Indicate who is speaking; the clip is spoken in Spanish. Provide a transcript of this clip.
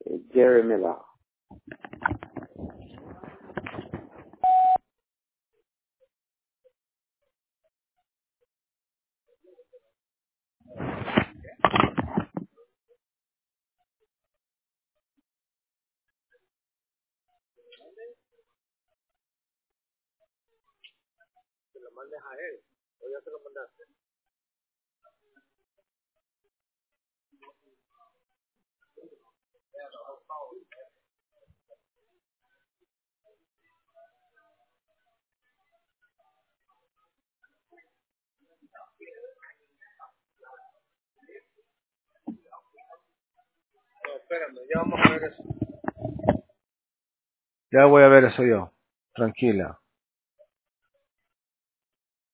Speaker 1: Jerry Miller.
Speaker 2: No, espérame, ya vamos a ver eso. Ya voy a ver eso yo. Tranquila.